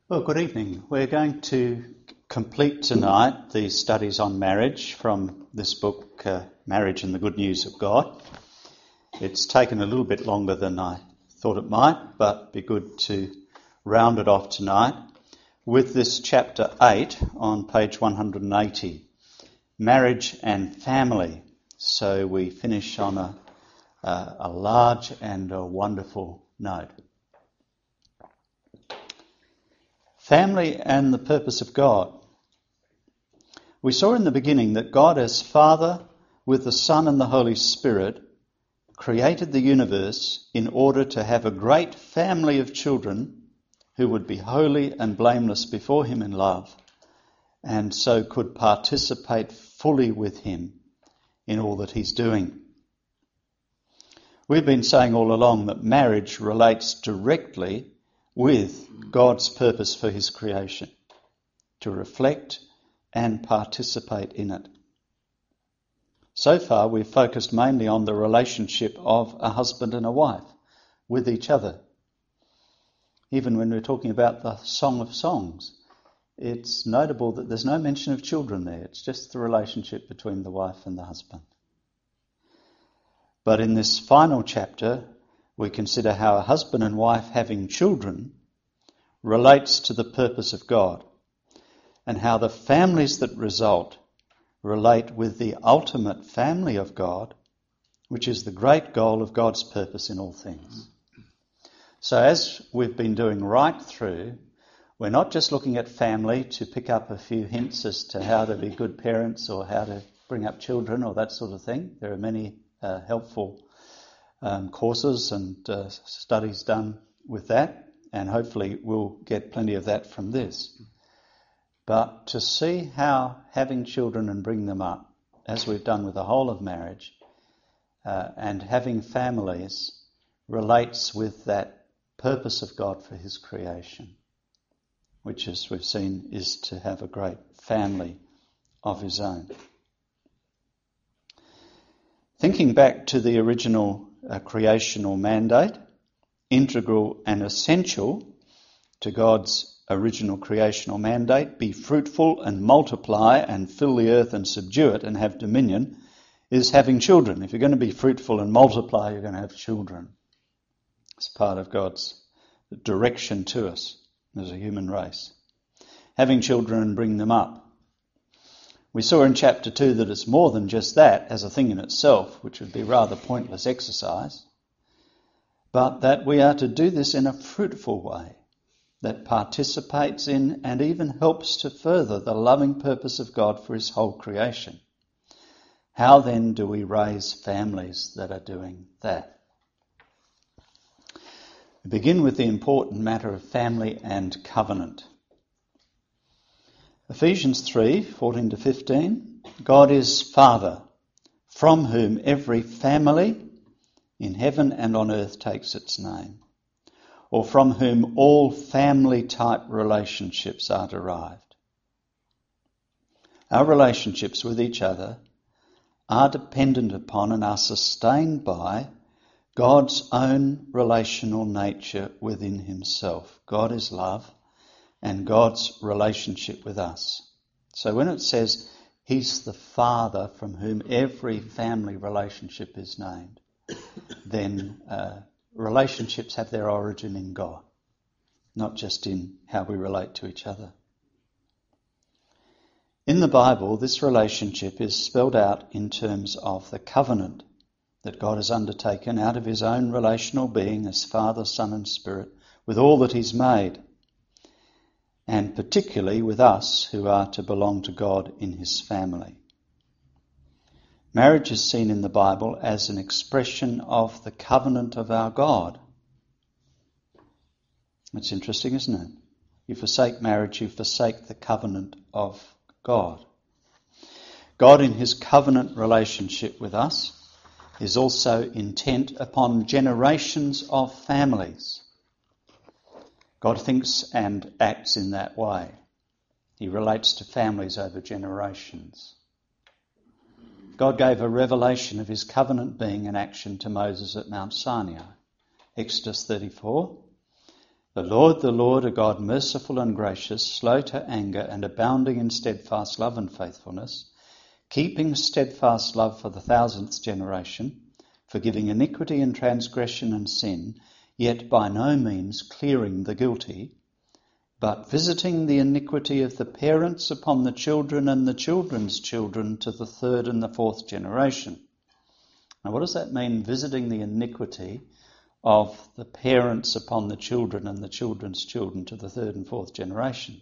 Well, good evening. We're going to complete tonight these studies on marriage from this book, Marriage and the Good News of God. It's taken a little bit longer than I thought it might, but it'd be good to round it off tonight with this chapter 8 on page 180, Marriage and Family. So we finish on a large and a wonderful note. Family and the purpose of God. We saw in the beginning that God as Father with the Son and the Holy Spirit created the universe in order to have a great family of children who would be holy and blameless before him in love and so could participate fully with him in all that he's doing. We've been saying all along that marriage relates directly with God's purpose for his creation, to reflect and participate in it. So far we've focused mainly on the relationship of a husband and a wife with each other. Even when we're talking about the Song of Songs, it's notable that there's no mention of children there. It's just the relationship between the wife and the husband. But in this final chapter, we consider how a husband and wife having children relates to the purpose of God, and how the families that result relate with the ultimate family of God, which is the great goal of God's purpose in all things. So as we've been doing right through, we're not just looking at family to pick up a few hints as to how to be good parents or how to bring up children or that sort of thing. There are many helpful courses and studies done with that, and hopefully we'll get plenty of that from this. But to see how having children and bring them up, as we've done with the whole of marriage, and having families relates with that purpose of God for his creation, which, as we've seen, is to have a great family of his own. Thinking back to the original creational mandate, integral and essential to God's original creational mandate, be fruitful and multiply and fill the earth and subdue it and have dominion, is having children. If you're going to be fruitful and multiply, you're going to have children. It's part of God's direction to us as a human race. Having children and bring them up. We saw in chapter 2 that it's more than just that as a thing in itself, which would be rather pointless exercise, but that we are to do this in a fruitful way that participates in and even helps to further the loving purpose of God for his whole creation. How then do we raise families that are doing that? We begin with the important matter of family and covenant. Ephesians 3:14 to 15, God is Father, from whom every family in heaven and on earth takes its name, or from whom all family-type relationships are derived. Our relationships with each other are dependent upon and are sustained by God's own relational nature within himself. God is love, and God's relationship with us. So when it says he's the Father from whom every family relationship is named, then relationships have their origin in God, not just in how we relate to each other. In the Bible, this relationship is spelled out in terms of the covenant that God has undertaken out of his own relational being as Father, Son and Spirit with all that he's made, and particularly with us who are to belong to God in his family. Marriage is seen in the Bible as an expression of the covenant of our God. It's interesting, isn't it? You forsake marriage, you forsake the covenant of God. God in his covenant relationship with us is also intent upon generations of families. God thinks and acts in that way. He relates to families over generations. God gave a revelation of his covenant being in action to Moses at Mount Sinai. Exodus 34. the Lord, a God merciful and gracious, slow to anger and abounding in steadfast love and faithfulness, keeping steadfast love for the 1000th generation, forgiving iniquity and transgression and sin, yet by no means clearing the guilty, but visiting the iniquity of the parents upon the children and the children's children to the 3rd and the 4th generation. Now what does that mean, visiting the iniquity of the parents upon the children and the children's children to the 3rd and 4th generation?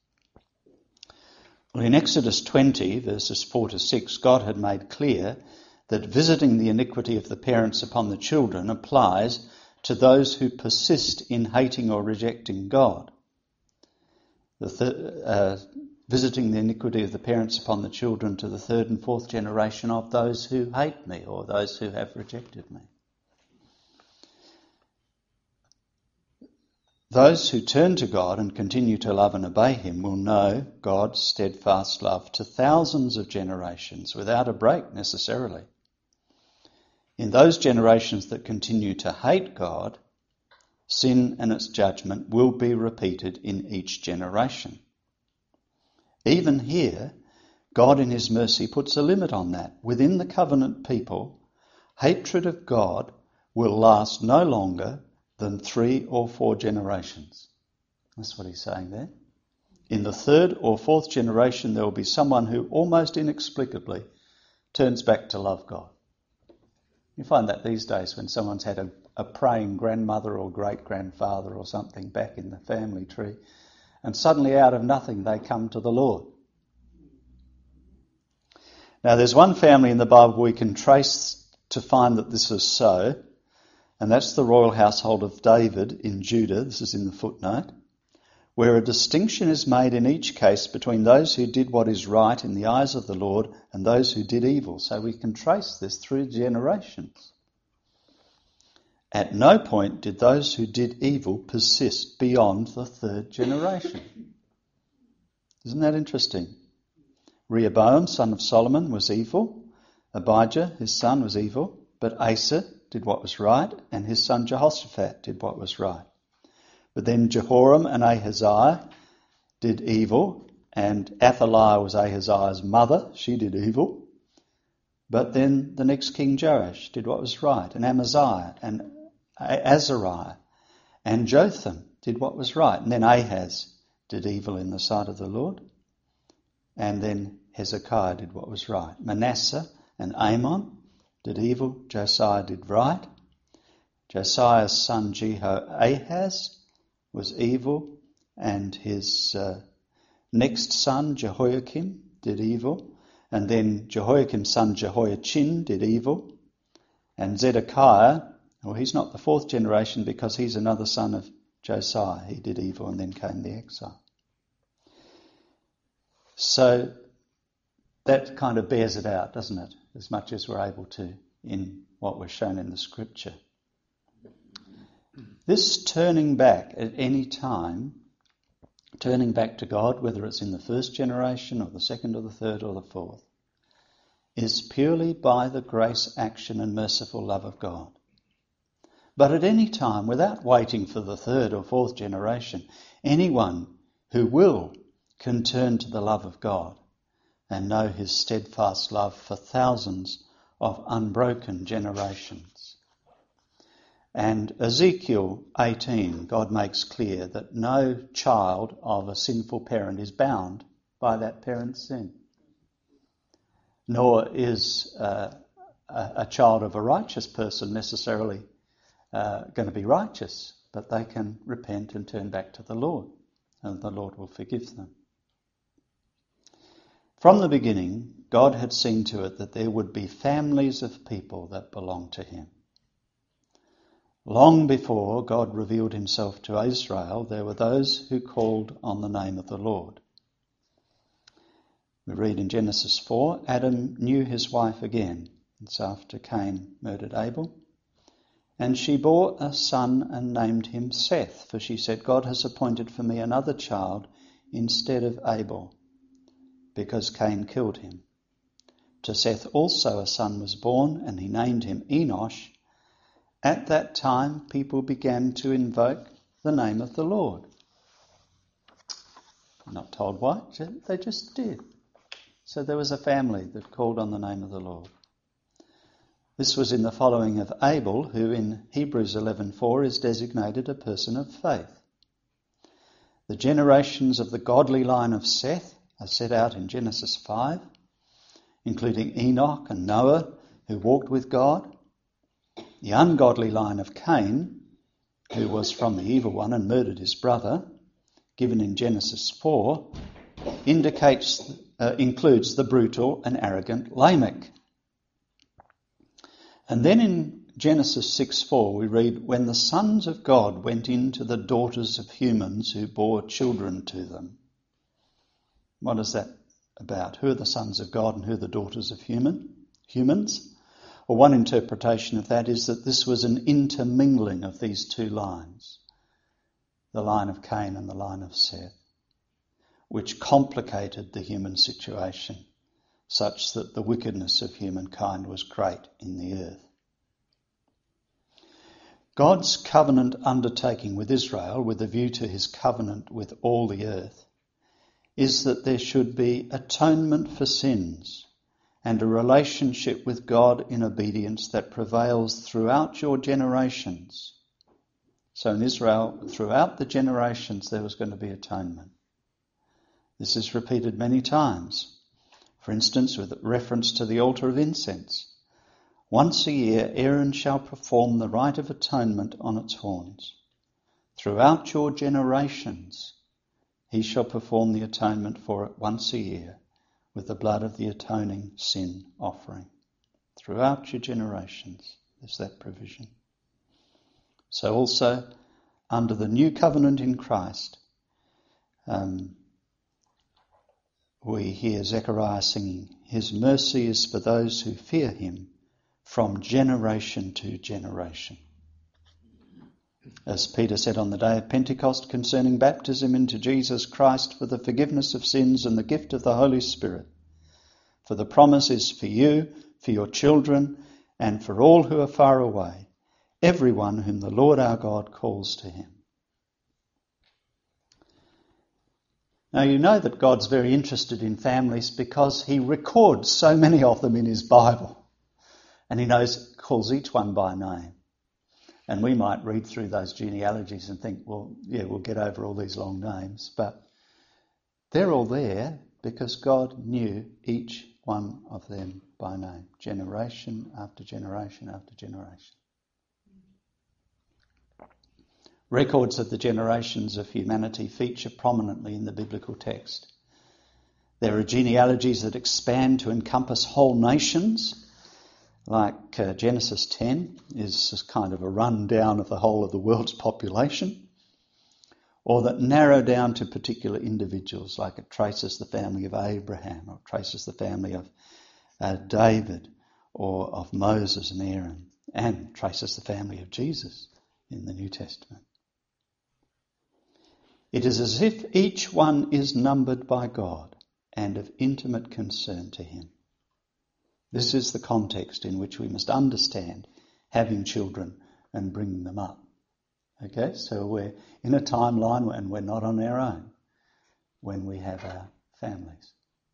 Well, in Exodus 20, verses 4 to 6, God had made clear that visiting the iniquity of the parents upon the children applies to those who persist in hating or rejecting God. Visiting the iniquity of the parents upon the children to the 3rd and 4th generation of those who hate me or those who have rejected me. Those who turn to God and continue to love and obey him will know God's steadfast love to thousands of generations without a break necessarily. In those generations that continue to hate God, sin and its judgment will be repeated in each generation. Even here, God in his mercy puts a limit on that. Within the covenant people, hatred of God will last no longer than 3 or 4 generations. That's what he's saying there. In the 3rd or 4th generation, there will be someone who almost inexplicably turns back to love God. You find that these days when someone's had a praying grandmother or great-grandfather or something back in the family tree, and suddenly out of nothing they come to the Lord. Now there's one family in the Bible we can trace to find that this is so, and that's the royal household of David in Judah. This is in the footnote, where a distinction is made in each case between those who did what is right in the eyes of the Lord and those who did evil. So we can trace this through generations. At no point did those who did evil persist beyond the 3rd generation. Isn't that interesting? Rehoboam, son of Solomon, was evil. Abijah, his son, was evil. But Asa did what was right, and his son Jehoshaphat did what was right. But then Jehoram and Ahaziah did evil, and Athaliah was Ahaziah's mother. She did evil. But then the next king, Joash, did what was right, and Amaziah and Azariah and Jotham did what was right. And then Ahaz did evil in the sight of the Lord. And then Hezekiah did what was right. Manasseh and Amon did evil. Josiah did right. Josiah's son Jehoahaz was evil, and his next son Jehoiakim did evil. And then Jehoiakim's son Jehoiachin did evil. And Zedekiah, well, he's not the 4th generation because he's another son of Josiah. He did evil, and then came the exile. So that kind of bears it out, doesn't it? As much as we're able to in what we're shown in the scripture. This turning back at any time, turning back to God, whether it's in the 1st generation or the 2nd or the 3rd or the 4th, is purely by the grace, action and merciful love of God. But at any time, without waiting for the 3rd or 4th generation, anyone who will can turn to the love of God and know his steadfast love for thousands of unbroken generations. And Ezekiel 18, God makes clear that no child of a sinful parent is bound by that parent's sin. Nor is a child of a righteous person necessarily going to be righteous, but they can repent and turn back to the Lord, and the Lord will forgive them. From the beginning, God had seen to it that there would be families of people that belonged to him. Long before God revealed himself to Israel, there were those who called on the name of the Lord. We read in Genesis 4, Adam knew his wife again. It's after Cain murdered Abel. And she bore a son and named him Seth, for she said, God has appointed for me another child instead of Abel, because Cain killed him. To Seth also a son was born, and he named him Enosh. At that time, people began to invoke the name of the Lord. I'm not told why, they just did. So there was a family that called on the name of the Lord. This was in the following of Abel, who in Hebrews 11:4 is designated a person of faith. The generations of the godly line of Seth are set out in Genesis 5, including Enoch and Noah, who walked with God. The ungodly line of Cain, who was from the evil one and murdered his brother, given in Genesis 4, includes the brutal and arrogant Lamech. And then in Genesis 6:4 we read, when the sons of God went in to the daughters of humans who bore children to them. What is that about? Who are the sons of God and who are the daughters of humans? Well, one interpretation of that is that this was an intermingling of these two lines, the line of Cain and the line of Seth, which complicated the human situation, such that the wickedness of humankind was great in the earth. God's covenant undertaking with Israel, with a view to his covenant with all the earth, is that there should be atonement for sins and a relationship with God in obedience that prevails throughout your generations. So in Israel, throughout the generations, there was going to be atonement. This is repeated many times. For instance, with reference to the altar of incense. Once a year, Aaron shall perform the rite of atonement on its horns. Throughout your generations, he shall perform the atonement for it once a year with the blood of the atoning sin offering. Throughout your generations, there's that provision. So also, under the new covenant in Christ, we hear Zechariah singing, his mercy is for those who fear him from generation to generation. As Peter said on the day of Pentecost concerning baptism into Jesus Christ for the forgiveness of sins and the gift of the Holy Spirit, for the promise is for you, for your children, and for all who are far away, everyone whom the Lord our God calls to him. Now you know that God's very interested in families because he records so many of them in his Bible. And he calls each one by name. And we might read through those genealogies and think, well, yeah, we'll get over all these long names. But they're all there because God knew each one of them by name, generation after generation after generation. Records of the generations of humanity feature prominently in the biblical text. There are genealogies that expand to encompass whole nations, like Genesis 10 is kind of a rundown of the whole of the world's population, or that narrow down to particular individuals, like it traces the family of Abraham, or traces the family of David, or of Moses and Aaron, and traces the family of Jesus in the New Testament. It is as if each one is numbered by God and of intimate concern to him. This is the context in which we must understand having children and bringing them up. Okay, so we're in a timeline and we're not on our own when we have our families.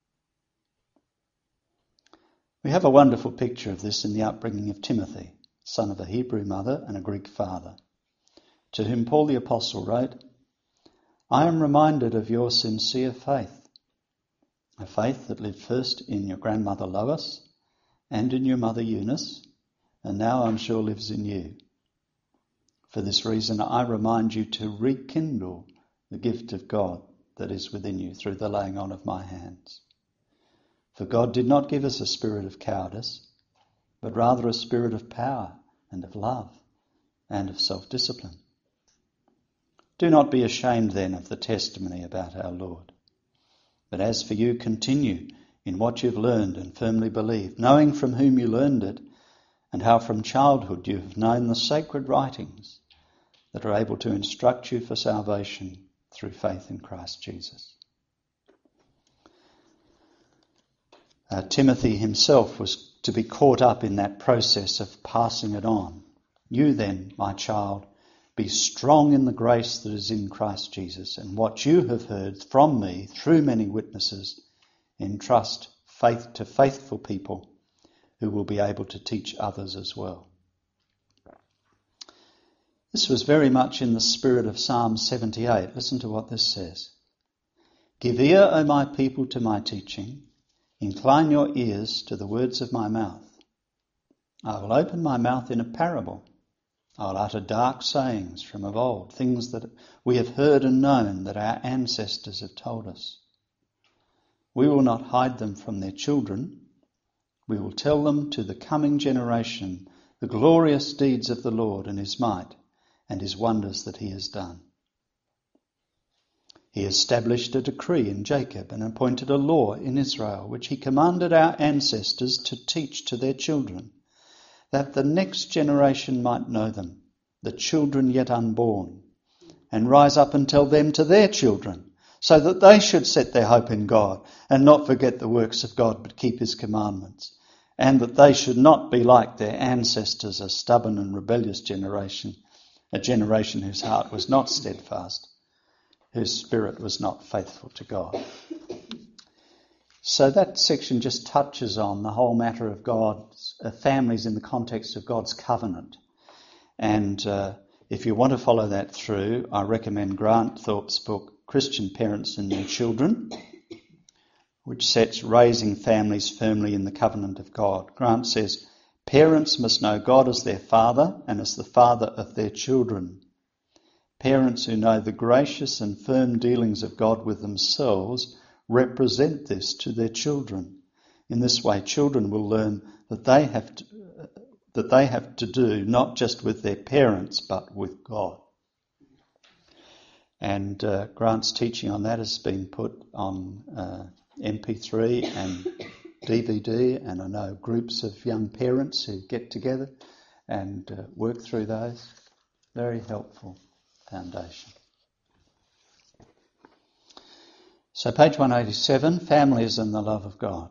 We have a wonderful picture of this in the upbringing of Timothy, son of a Hebrew mother and a Greek father, to whom Paul the Apostle wrote, I am reminded of your sincere faith, a faith that lived first in your grandmother Lois and in your mother Eunice, and now I'm sure lives in you. For this reason I remind you to rekindle the gift of God that is within you through the laying on of my hands. For God did not give us a spirit of cowardice, but rather a spirit of power and of love and of self-discipline. Do not be ashamed then of the testimony about our Lord. But as for you, continue in what you've learned and firmly believed, knowing from whom you learned it, and how from childhood you have known the sacred writings that are able to instruct you for salvation through faith in Christ Jesus. Timothy himself was to be caught up in that process of passing it on. You then, my child, Be strong in the grace that is in Christ Jesus, and what you have heard from me through many witnesses, entrust faith to faithful people who will be able to teach others as well. This was very much in the spirit of Psalm 78. Listen to what this says. Give ear, O my people, to my teaching. Incline your ears to the words of my mouth. I will open my mouth in a parable. I will utter dark sayings from of old, things that we have heard and known that our ancestors have told us. We will not hide them from their children. We will tell them to the coming generation the glorious deeds of the Lord and his might and his wonders that he has done. He established a decree in Jacob and appointed a law in Israel, which he commanded our ancestors to teach to their children, that the next generation might know them, the children yet unborn, and rise up and tell them to their children, so that they should set their hope in God and not forget the works of God but keep his commandments, and that they should not be like their ancestors, a stubborn and rebellious generation, a generation whose heart was not steadfast, whose spirit was not faithful to God. So that section just touches on the whole matter of God's families in the context of God's covenant. And if you want to follow that through, I recommend Grant Thorpe's book, Christian Parents and Their Children, which sets raising families firmly in the covenant of God. Grant says, parents must know God as their father and as the father of their children. Parents who know the gracious and firm dealings of God with themselves represent this to their children. In this way, children will learn that they have to do not just with their parents but with God. And Grant's teaching on that has been put on MP3 and DVD, and I know groups of young parents who get together and work through those. Very helpful foundation. So page 187, Families and the Love of God.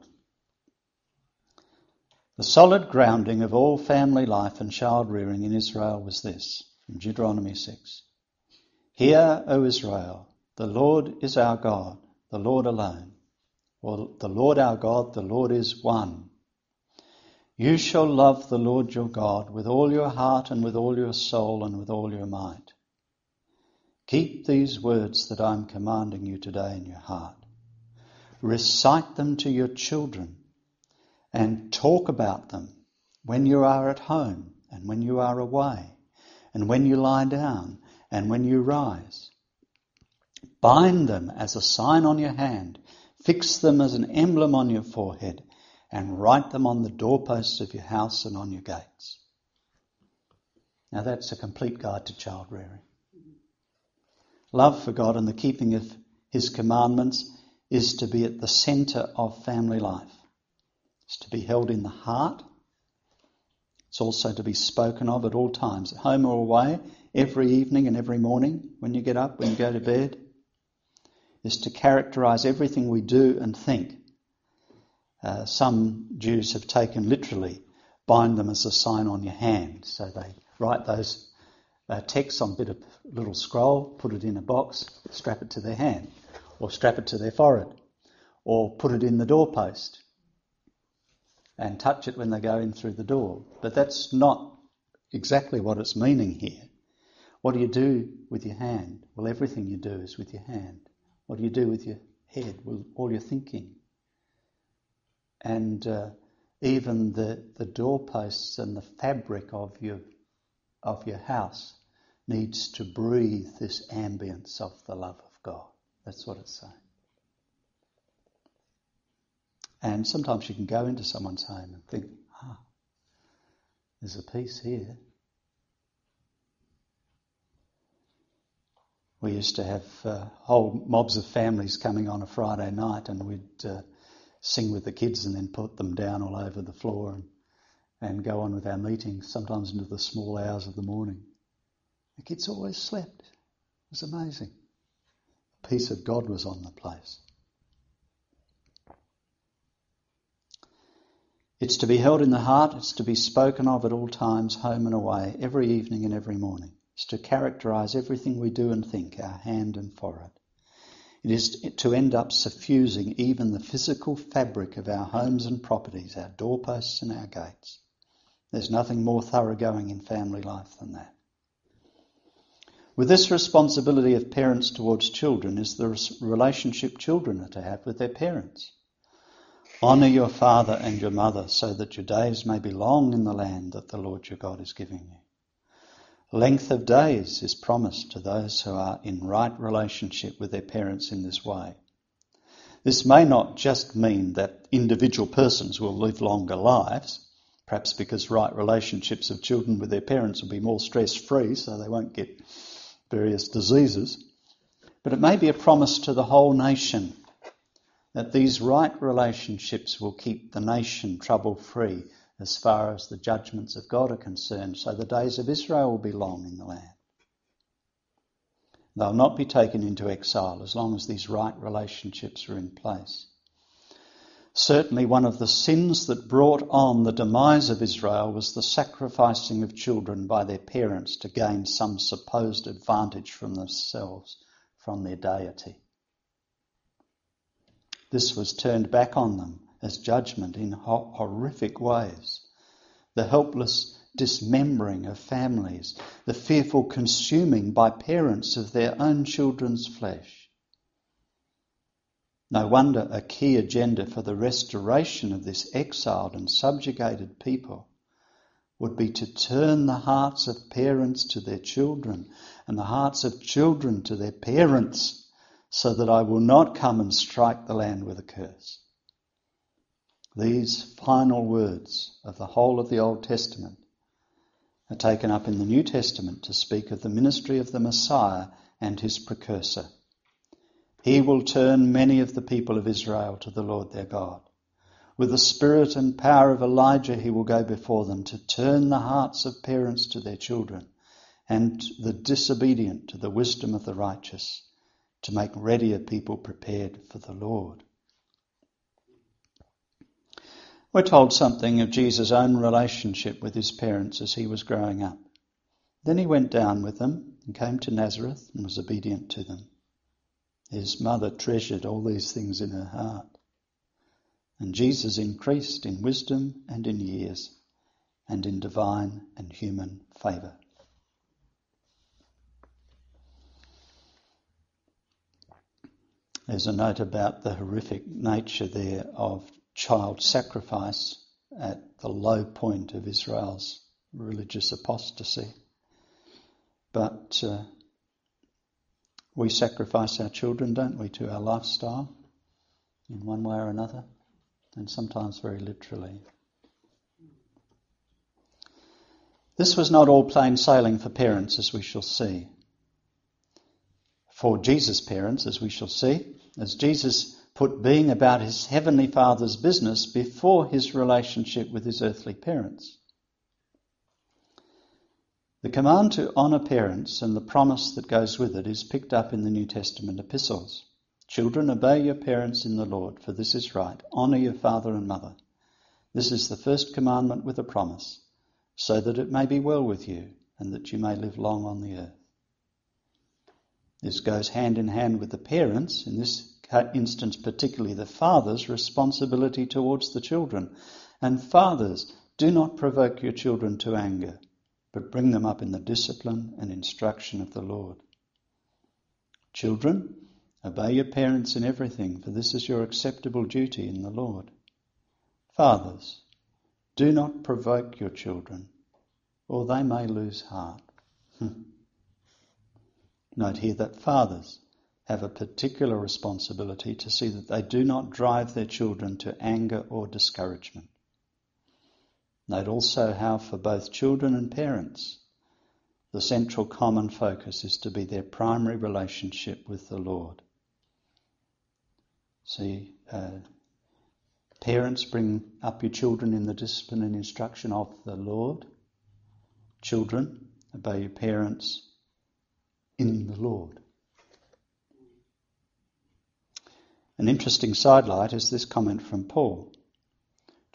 The solid grounding of all family life and child rearing in Israel was this, from Deuteronomy 6. Hear, O Israel, the Lord is our God, the Lord alone. Well, the Lord our God, the Lord is one. You shall love the Lord your God with all your heart and with all your soul and with all your might. Keep these words that I am commanding you today in your heart. Recite them to your children and talk about them when you are at home and when you are away and when you lie down and when you rise. Bind them as a sign on your hand, fix them as an emblem on your forehead, and write them on the doorposts of your house and on your gates. Now that's a complete guide to child rearing. Love for God and the keeping of his commandments is to be at the centre of family life. It's to be held in the heart. It's also to be spoken of at all times, at home or away, every evening and every morning, when you get up, when you go to bed. Is to characterise everything we do and think. Some Jews have taken literally, bind them as a sign on your hand. So they write those texts on a bit of little scroll, put it in a box, strap it to their hand, or strap it to their forehead, or put it in the doorpost and touch it when they go in through the door. But that's not exactly what it's meaning here. What do you do with your hand? Well, everything you do is with your hand. What do you do with your head? Well, all your thinking. And even the doorposts and the fabric of your house needs to breathe this ambience of the love of God. That's what it's saying. And sometimes you can go into someone's home and think, there's a peace here. We used to have whole mobs of families coming on a Friday night, and we'd sing with the kids and then put them down all over the floor and go on with our meetings, sometimes into the small hours of the morning. The kids always slept. It was amazing. The peace of God was on the place. It's to be held in the heart. It's to be spoken of at all times, home and away, every evening and every morning. is to characterise everything we do and think, our hand and forehead. It is to end up suffusing even the physical fabric of our homes and properties, our doorposts and our gates. There's nothing more thoroughgoing in family life than that. With this responsibility of parents towards children is the relationship children are to have with their parents. Honour your father and your mother so that your days may be long in the land that the Lord your God is giving you. Length of days is promised to those who are in right relationship with their parents in this way. This may not just mean that individual persons will live longer lives, perhaps because right relationships of children with their parents will be more stress-free so they won't get various diseases, but it may be a promise to the whole nation that these right relationships will keep the nation trouble-free as far as the judgments of God are concerned, so the days of Israel will be long in the land. They'll not be taken into exile as long as these right relationships are in place. Certainly one of the sins that brought on the demise of Israel was the sacrificing of children by their parents to gain some supposed advantage from themselves, from their deity. This was turned back on them as judgment in horrific ways. The helpless dismembering of families, the fearful consuming by parents of their own children's flesh. No wonder a key agenda for the restoration of this exiled and subjugated people would be to turn the hearts of parents to their children and the hearts of children to their parents, so that I will not come and strike the land with a curse. These final words of the whole of the Old Testament are taken up in the New Testament to speak of the ministry of the Messiah and his precursor. He will turn many of the people of Israel to the Lord their God. With the spirit and power of Elijah he will go before them to turn the hearts of parents to their children and the disobedient to the wisdom of the righteous, to make ready a people prepared for the Lord. We're told something of Jesus' own relationship with his parents as he was growing up. Then he went down with them and came to Nazareth and was obedient to them. His mother treasured all these things in her heart. And Jesus increased in wisdom and in years and in divine and human favour. There's a note about the horrific nature there of child sacrifice at the low point of Israel's religious apostasy. But we sacrifice our children, don't we, to our lifestyle in one way or another, and sometimes very literally. This was not all plain sailing for parents, as we shall see. For Jesus' parents, as we shall see, as Jesus put being about his heavenly Father's business before his relationship with his earthly parents. The command to honour parents and the promise that goes with it is picked up in the New Testament epistles. Children, obey your parents in the Lord, for this is right. Honour your father and mother. This is the first commandment with a promise, so that it may be well with you and that you may live long on the earth. This goes hand in hand with the parents, in this instance particularly the father's responsibility towards the children. And fathers, do not provoke your children to anger, but bring them up in the discipline and instruction of the Lord. Children, obey your parents in everything, for this is your acceptable duty in the Lord. Fathers, do not provoke your children, or they may lose heart. Note here that fathers have a particular responsibility to see that they do not drive their children to anger or discouragement. Note also how for both children and parents, the central common focus is to be their primary relationship with the Lord. See, parents, bring up your children in the discipline and instruction of the Lord. Children, obey your parents in the Lord. An interesting sidelight is this comment from Paul.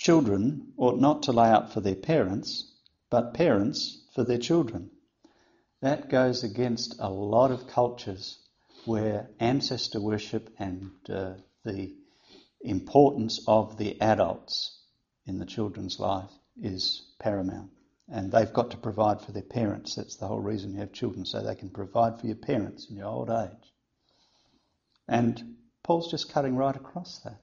Children ought not to lay up for their parents, but parents for their children. That goes against a lot of cultures where ancestor worship and the importance of the adults in the children's life is paramount. And they've got to provide for their parents. That's the whole reason you have children, so they can provide for your parents in your old age. And Paul's just cutting right across that.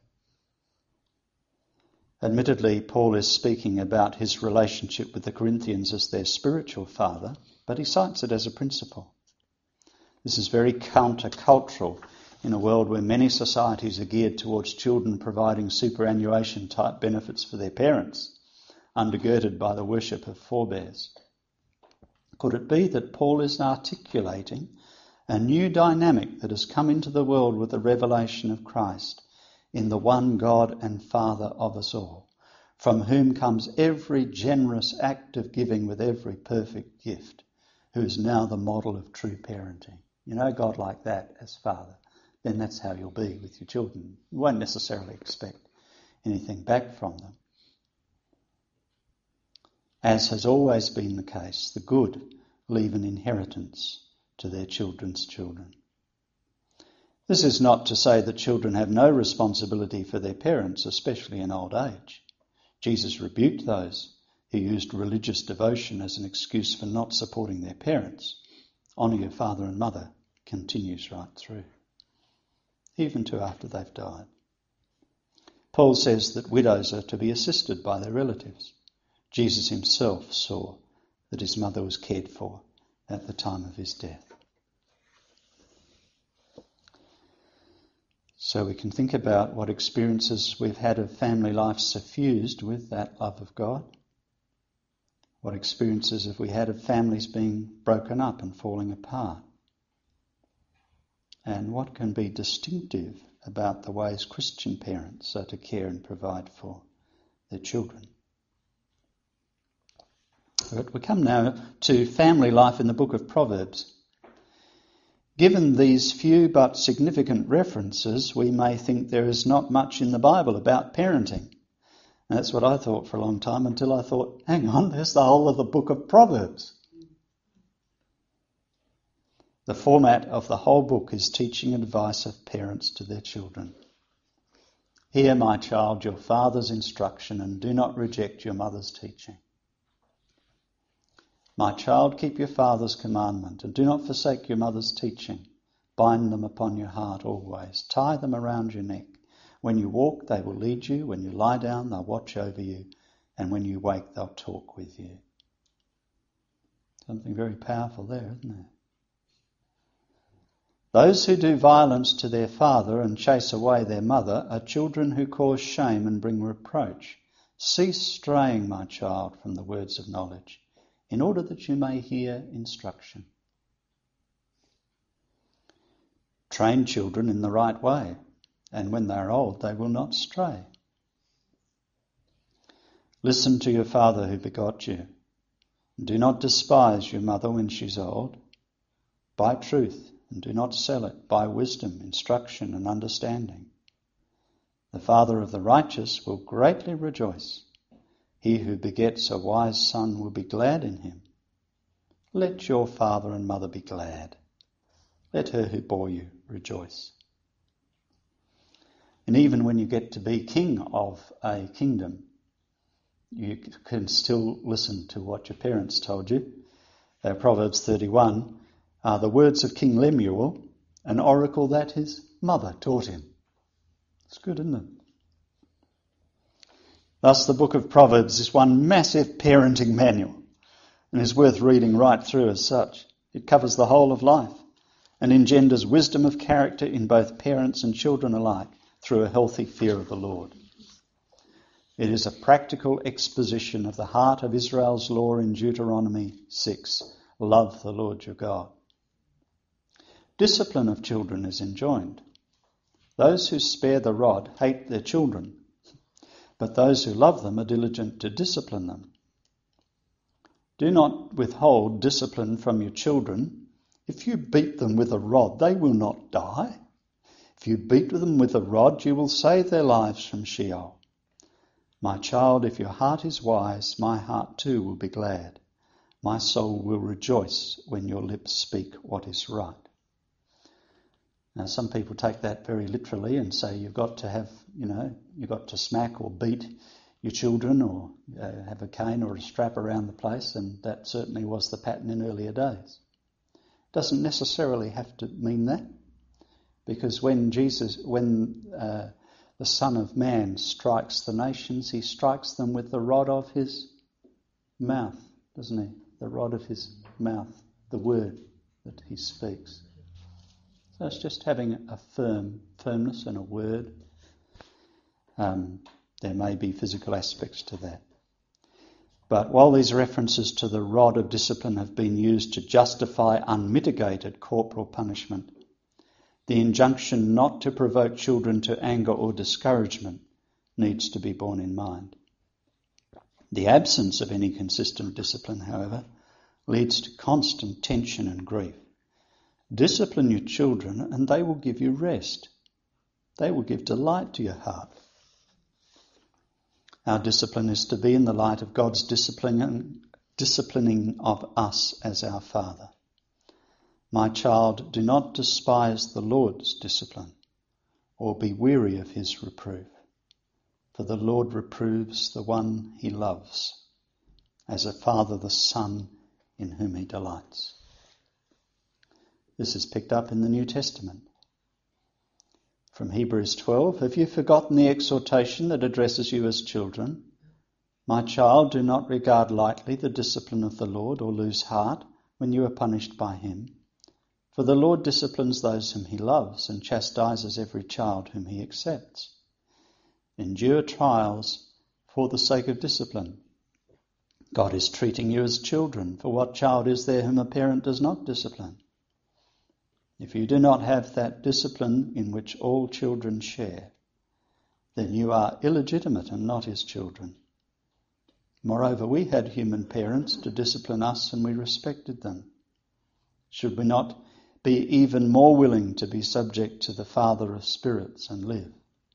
Admittedly, Paul is speaking about his relationship with the Corinthians as their spiritual father, but he cites it as a principle. This is very countercultural in a world where many societies are geared towards children providing superannuation type benefits for their parents, undergirded by the worship of forebears. Could it be that Paul is articulating a new dynamic that has come into the world with the revelation of Christ in the one God and Father of us all, from whom comes every generous act of giving with every perfect gift, who is now the model of true parenting? You know God like that as Father, then that's how you'll be with your children. You won't necessarily expect anything back from them. As has always been the case, the good leave an inheritance to their children's children. This is not to say that children have no responsibility for their parents, especially in old age. Jesus rebuked those who used religious devotion as an excuse for not supporting their parents. Honour your father and mother continues right through, even to after they've died. Paul says that widows are to be assisted by their relatives. Jesus himself saw that his mother was cared for at the time of his death. So we can think about what experiences we've had of family life suffused with that love of God. What experiences have we had of families being broken up and falling apart? And what can be distinctive about the ways Christian parents are to care and provide for their children? But we come now to family life in the book of Proverbs. Given these few but significant references, we may think there is not much in the Bible about parenting. And that's what I thought for a long time, until I thought, hang on, there's the whole of the book of Proverbs. The format of the whole book is teaching and advice of parents to their children. Hear, my child, your father's instruction, and do not reject your mother's teaching. My child, keep your father's commandment, and do not forsake your mother's teaching. Bind them upon your heart always. Tie them around your neck. When you walk, they will lead you. When you lie down, they'll watch over you. And when you wake, they'll talk with you. Something very powerful there, isn't there? Those who do violence to their father and chase away their mother are children who cause shame and bring reproach. Cease straying, my child, from the words of knowledge, in order that you may hear instruction. Train children in the right way, and when they are old, they will not stray. Listen to your father who begot you. Do not despise your mother when she's old. Buy truth and do not sell it. Buy wisdom, instruction and understanding. The father of the righteous will greatly rejoice. He who begets a wise son will be glad in him. Let your father and mother be glad. Let her who bore you rejoice. And even when you get to be king of a kingdom, you can still listen to what your parents told you. Proverbs 31 are the words of King Lemuel, an oracle that his mother taught him. It's good, isn't it? Thus the book of Proverbs is one massive parenting manual and is worth reading right through as such. It covers the whole of life and engenders wisdom of character in both parents and children alike through a healthy fear of the Lord. It is a practical exposition of the heart of Israel's law in Deuteronomy 6. Love the Lord your God. Discipline of children is enjoined. Those who spare the rod hate their children, but those who love them are diligent to discipline them. Do not withhold discipline from your children. If you beat them with a rod, they will not die. If you beat them with a rod, you will save their lives from Sheol. My child, if your heart is wise, my heart too will be glad. My soul will rejoice when your lips speak what is right. Now, some people take that very literally and say you've got to have, you've got to smack or beat your children or have a cane or a strap around the place, and that certainly was the pattern in earlier days. It doesn't necessarily have to mean that, because when the Son of Man strikes the nations, he strikes them with the rod of his mouth, doesn't he? The rod of his mouth, the word that he speaks. So it's just having a firmness and a word. There may be physical aspects to that. But while these references to the rod of discipline have been used to justify unmitigated corporal punishment, the injunction not to provoke children to anger or discouragement needs to be borne in mind. The absence of any consistent discipline, however, leads to constant tension and grief. Discipline your children and they will give you rest. They will give delight to your heart. Our discipline is to be in the light of God's disciplining of us as our Father. My child, do not despise the Lord's discipline, or be weary of his reproof. For the Lord reproves the one he loves, as a father the son in whom he delights. This is picked up in the New Testament. From Hebrews 12, have you forgotten the exhortation that addresses you as children? My child, do not regard lightly the discipline of the Lord or lose heart when you are punished by him. For the Lord disciplines those whom he loves and chastises every child whom he accepts. Endure trials for the sake of discipline. God is treating you as children, for what child is there whom a parent does not discipline? If you do not have that discipline in which all children share, then you are illegitimate and not his children. Moreover, we had human parents to discipline us and we respected them. Should we not be even more willing to be subject to the Father of spirits and live?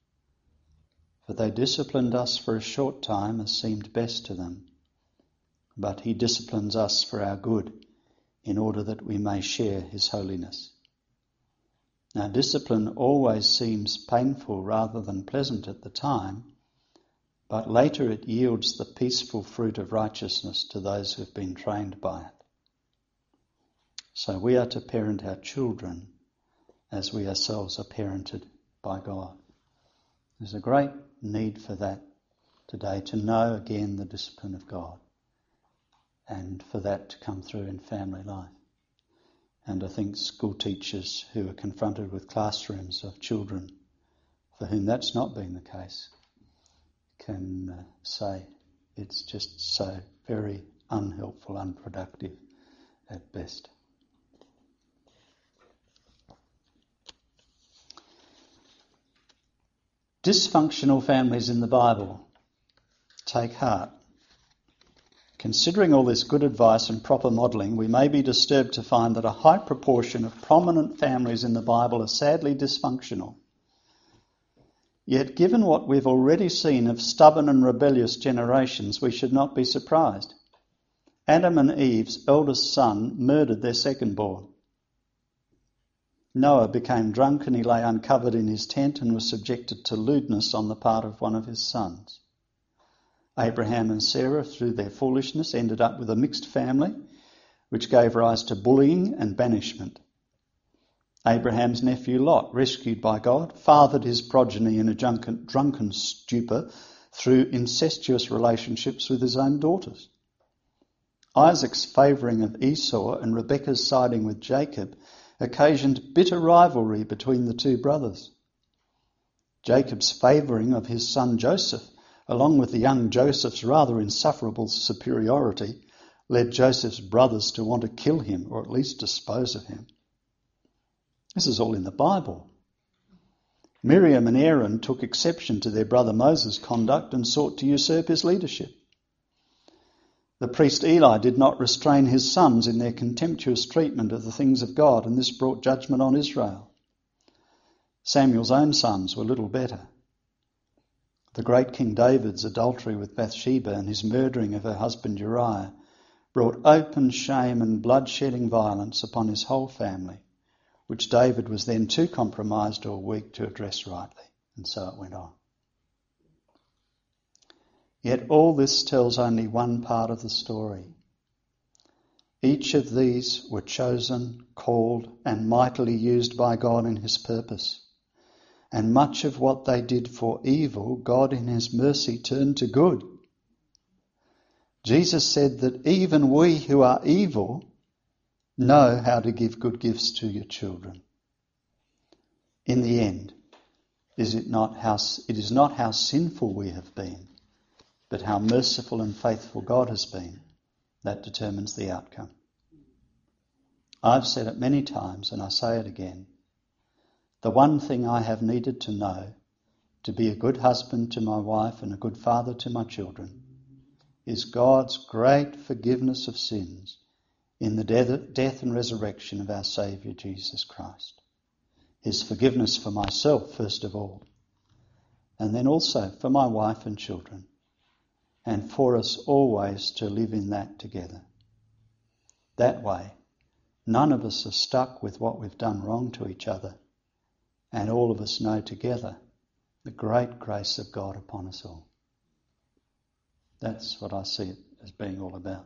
For they disciplined us for a short time as seemed best to them, but he disciplines us for our good in order that we may share his holiness. Now, discipline always seems painful rather than pleasant at the time, but later it yields the peaceful fruit of righteousness to those who have been trained by it. So we are to parent our children as we ourselves are parented by God. There's a great need for that today, to know again the discipline of God and for that to come through in family life. And I think school teachers who are confronted with classrooms of children for whom that's not been the case can say it's just so very unhelpful, unproductive at best. Dysfunctional families in the Bible. Take heart. Considering all this good advice and proper modelling, we may be disturbed to find that a high proportion of prominent families in the Bible are sadly dysfunctional. Yet, given what we've already seen of stubborn and rebellious generations, we should not be surprised. Adam and Eve's eldest son murdered their second-born. Noah became drunk and he lay uncovered in his tent and was subjected to lewdness on the part of one of his sons. Abraham and Sarah, through their foolishness, ended up with a mixed family, which gave rise to bullying and banishment. Abraham's nephew Lot, rescued by God, fathered his progeny in a drunken stupor through incestuous relationships with his own daughters. Isaac's favouring of Esau and Rebekah's siding with Jacob occasioned bitter rivalry between the two brothers. Jacob's favouring of his son Joseph, along with the young Joseph's rather insufferable superiority, led Joseph's brothers to want to kill him or at least dispose of him. This is all in the Bible. Miriam and Aaron took exception to their brother Moses' conduct and sought to usurp his leadership. The priest Eli did not restrain his sons in their contemptuous treatment of the things of God, and this brought judgment on Israel. Samuel's own sons were little better. The great King David's adultery with Bathsheba and his murdering of her husband Uriah brought open shame and blood-shedding violence upon his whole family, which David was then too compromised or weak to address rightly. And so it went on. Yet all this tells only one part of the story. Each of these were chosen, called, and mightily used by God in his purpose. And much of what they did for evil, God in his mercy turned to good. Jesus said that even we who are evil know how to give good gifts to your children. In the end, it is not how sinful we have been, but how merciful and faithful God has been that determines the outcome. I've said it many times and I say it again. The one thing I have needed to know to be a good husband to my wife and a good father to my children is God's great forgiveness of sins in the death and resurrection of our Saviour Jesus Christ. His forgiveness for myself first of all, and then also for my wife and children, and for us always to live in that together. That way, none of us are stuck with what we've done wrong to each other, and all of us know together the great grace of God upon us all. That's what I see it as being all about.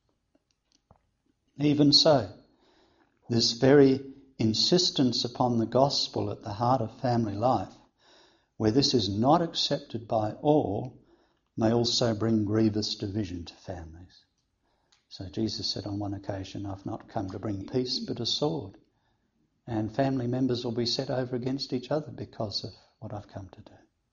Even so, this very insistence upon the gospel at the heart of family life, where this is not accepted by all, may also bring grievous division to families. So Jesus said on one occasion, I've not come to bring peace but a sword. And family members will be set over against each other because of what I've come to do.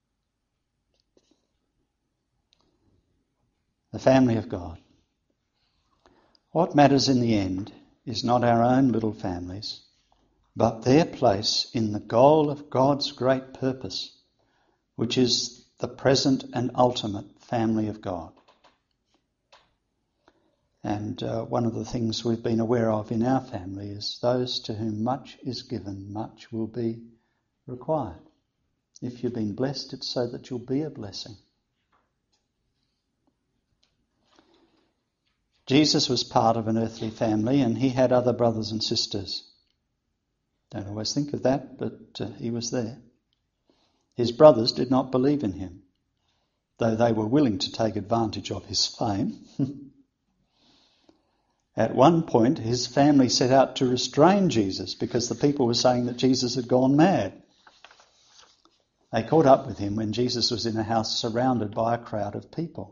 The family of God. What matters in the end is not our own little families, but their place in the goal of God's great purpose, which is the present and ultimate family of God. And one of the things we've been aware of in our family is those to whom much is given, much will be required. If you've been blessed, it's so that you'll be a blessing. Jesus was part of an earthly family and he had other brothers and sisters. Don't always think of that, but he was there. His brothers did not believe in him, though they were willing to take advantage of his fame. At one point, his family set out to restrain Jesus because the people were saying that Jesus had gone mad. They caught up with him when Jesus was in a house surrounded by a crowd of people.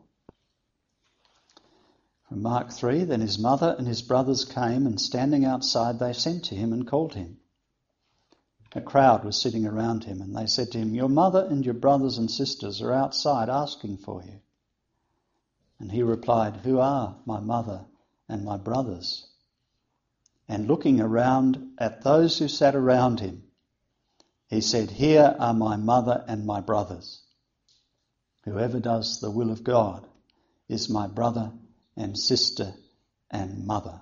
From Mark 3, then his mother and his brothers came, and standing outside they sent to him and called him. A crowd was sitting around him, and they said to him, your mother and your brothers and sisters are outside asking for you. And he replied, who are my mother and my brothers? And looking around at those who sat around him, he said, here are my mother and my brothers. Whoever does the will of God is my brother and sister and mother.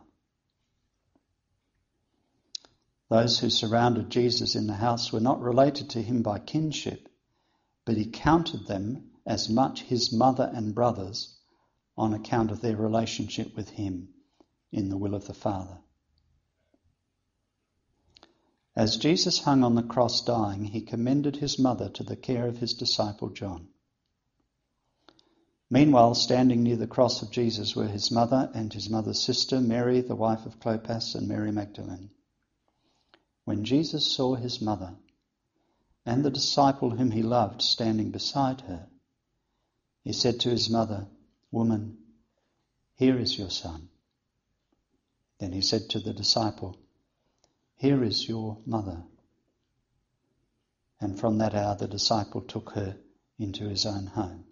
Those who surrounded Jesus in the house were not related to him by kinship, but he counted them as much his mother and brothers on account of their relationship with him in the will of the Father. As Jesus hung on the cross dying, he commended his mother to the care of his disciple John. Meanwhile, standing near the cross of Jesus were his mother and his mother's sister, Mary, the wife of Clopas, and Mary Magdalene. When Jesus saw his mother and the disciple whom he loved standing beside her, he said to his mother, woman, here is your son. Then he said to the disciple, here is your mother. And from that hour the disciple took her into his own home.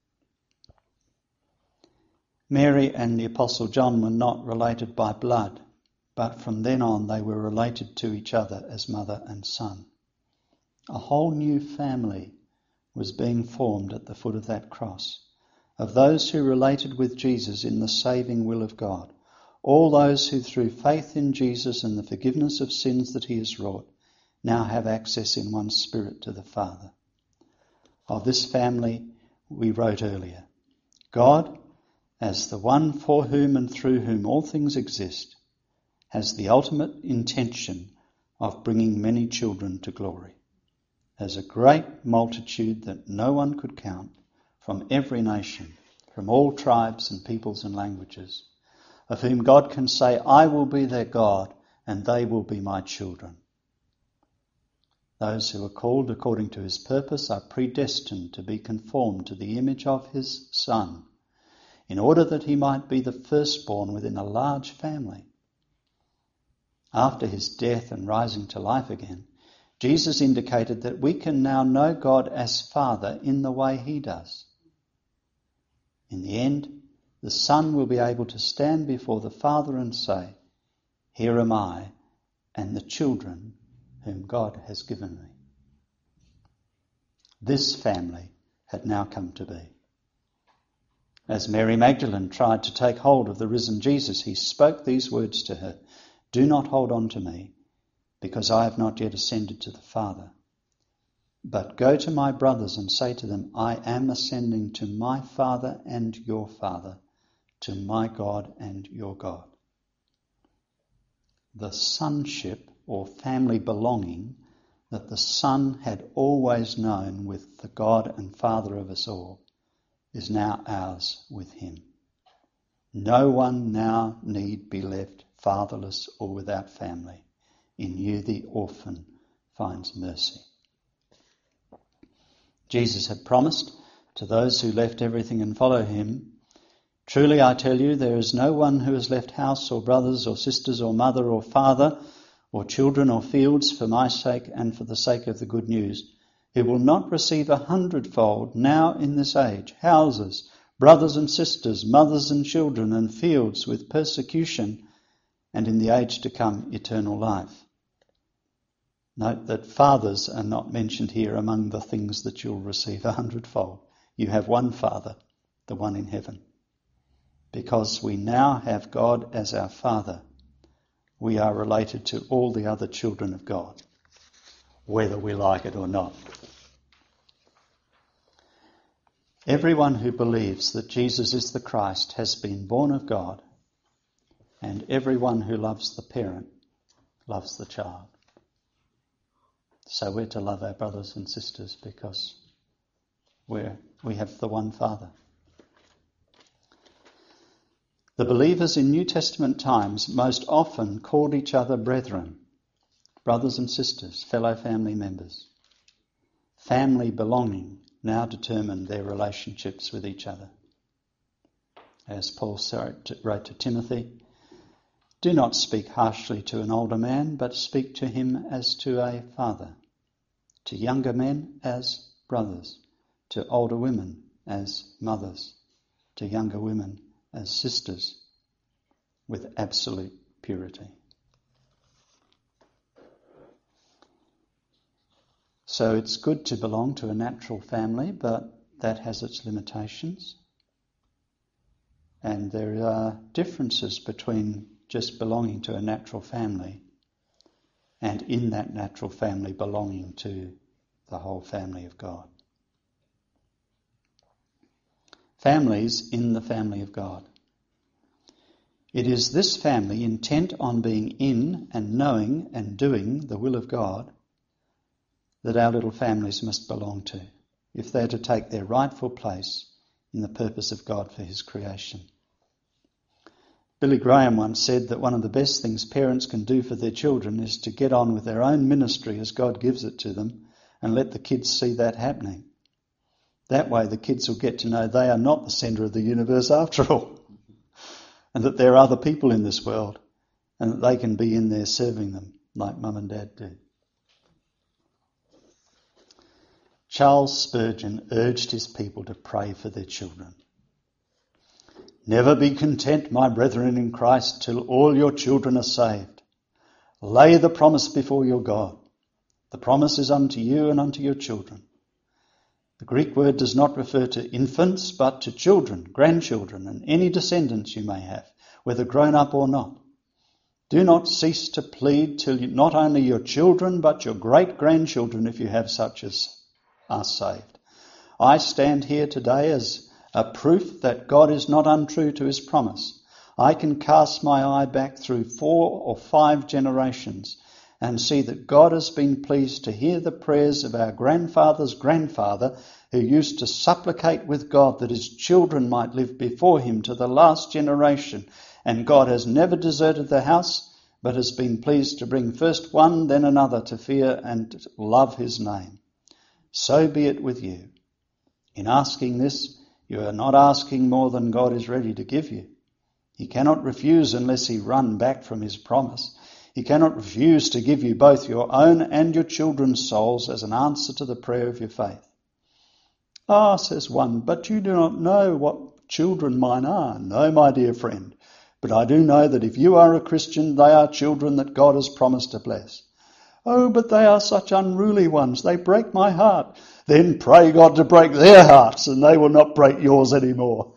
Mary and the Apostle John were not related by blood, but from then on they were related to each other as mother and son. A whole new family was being formed at the foot of that cross, of those who related with Jesus in the saving will of God, all those who through faith in Jesus and the forgiveness of sins that he has wrought now have access in one spirit to the Father. Of this family we wrote earlier. God as the one for whom and through whom all things exist, has the ultimate intention of bringing many children to glory, as a great multitude that no one could count, from every nation, from all tribes and peoples and languages, of whom God can say, I will be their God and they will be my children. Those who are called according to his purpose are predestined to be conformed to the image of his Son, in order that he might be the firstborn within a large family. After his death and rising to life again, Jesus indicated that we can now know God as Father in the way he does. In the end, the Son will be able to stand before the Father and say, Here am I and the children whom God has given me. This family had now come to be. As Mary Magdalene tried to take hold of the risen Jesus, he spoke these words to her, Do not hold on to me, because I have not yet ascended to the Father. But go to my brothers and say to them, I am ascending to my Father and your Father, to my God and your God. The sonship or family belonging that the Son had always known with the God and Father of us all is now ours with him. No one now need be left fatherless or without family. In you the orphan finds mercy. Jesus had promised to those who left everything and follow him, Truly I tell you, there is no one who has left house or brothers or sisters or mother or father or children or fields for my sake and for the sake of the good news, who will not receive 100-fold now in this age, houses, brothers and sisters, mothers and children, and fields with persecution, and in the age to come eternal life. Note that fathers are not mentioned here among the things that you'll receive 100-fold. You have one Father, the one in heaven. Because we now have God as our Father, we are related to all the other children of God, whether we like it or not. Everyone who believes that Jesus is the Christ has been born of God, and everyone who loves the parent loves the child. So we're to love our brothers and sisters because we have the one Father. The believers in New Testament times most often called each other brethren, brothers and sisters, fellow family members. Family belonging now determined their relationships with each other. As Paul wrote to Timothy, Do not speak harshly to an older man, but speak to him as to a father, to younger men as brothers, to older women as mothers, to younger women as sisters, with absolute purity. So it's good to belong to a natural family, but that has its limitations. And there are differences between just belonging to a natural family and in that natural family belonging to the whole family of God. Families in the family of God. It is this family intent on being in and knowing and doing the will of God that our little families must belong to, if they're to take their rightful place in the purpose of God for his creation. Billy Graham once said that one of the best things parents can do for their children is to get on with their own ministry as God gives it to them and let the kids see that happening. That way the kids will get to know they are not the centre of the universe after all, and that there are other people in this world and that they can be in there serving them like mum and dad do. Charles Spurgeon urged his people to pray for their children. Never be content, my brethren in Christ, till all your children are saved. Lay the promise before your God. The promise is unto you and unto your children. The Greek word does not refer to infants, but to children, grandchildren, and any descendants you may have, whether grown up or not. Do not cease to plead till not only your children, but your great-grandchildren, if you have such as are saved. I stand here today as a proof that God is not untrue to his promise. I can cast my eye back through 4 or 5 generations and see that God has been pleased to hear the prayers of our grandfather's grandfather, who used to supplicate with God that his children might live before him to the last generation. And God has never deserted the house, but has been pleased to bring first one, then another to fear and to love his name. So be it with you. In asking this, you are not asking more than God is ready to give you. He cannot refuse unless he run back from his promise. He cannot refuse to give you both your own and your children's souls as an answer to the prayer of your faith. Ah, says one, but you do not know what children mine are. No, my dear friend, but I do know that if you are a Christian, they are children that God has promised to bless. Oh, but they are such unruly ones. They break my heart. Then pray God to break their hearts, and they will not break yours anymore.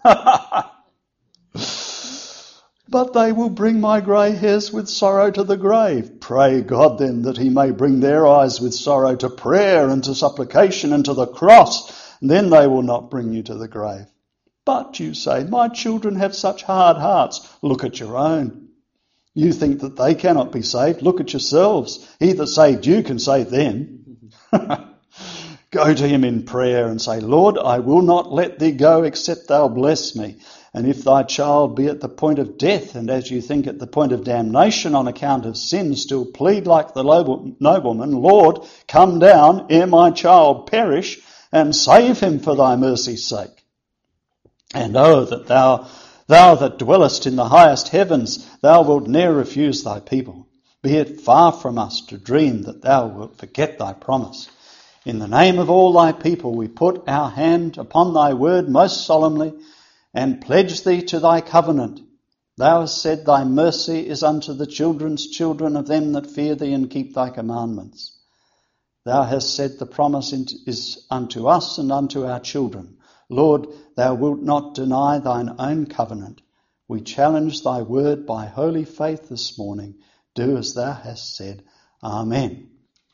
But they will bring my grey hairs with sorrow to the grave. Pray God then that he may bring their eyes with sorrow to prayer and to supplication and to the cross. Then they will not bring you to the grave. But, you say, my children have such hard hearts. Look at your own. You think that they cannot be saved. Look at yourselves. He that saved you can save them. Go to him in prayer and say, Lord, I will not let thee go except thou bless me. And if thy child be at the point of death, and as you think at the point of damnation on account of sin, still plead like the nobleman, Lord, come down ere my child perish, and save him for thy mercy's sake. And oh, that thou that dwellest in the highest heavens, thou wilt ne'er refuse thy people. Be it far from us to dream that thou wilt forget thy promise. In the name of all thy people we put our hand upon thy word most solemnly, and pledge thee to thy covenant. Thou hast said thy mercy is unto the children's children of them that fear thee and keep thy commandments. Thou hast said the promise is unto us and unto our children. Lord, thou wilt not deny thine own covenant. We challenge thy word by holy faith this morning. Do as thou hast said. Amen.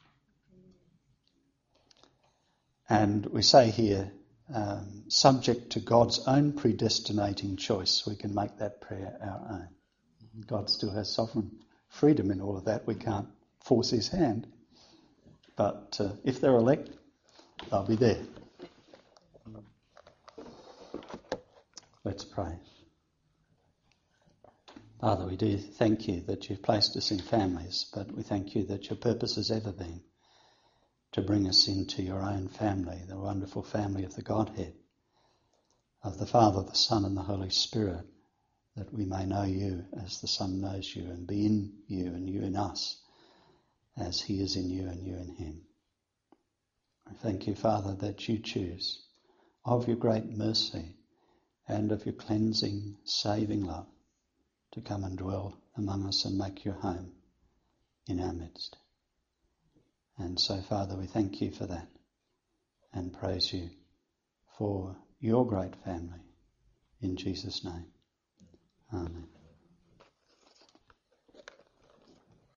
And we say here, subject to God's own predestinating choice, we can make that prayer our own. God still has sovereign freedom in all of that. We can't force his hand. But if they're elect, they'll be there. Let's pray. Father, we do thank you that you've placed us in families, but we thank you that your purpose has ever been to bring us into your own family, the wonderful family of the Godhead, of the Father, the Son and the Holy Spirit, that we may know you as the Son knows you and be in you and you in us as he is in you and you in him. I thank you, Father, that you choose of your great mercy and of your cleansing, saving love to come and dwell among us and make your home in our midst. And so, Father, we thank you for that and praise you for your great family. In Jesus' name, amen.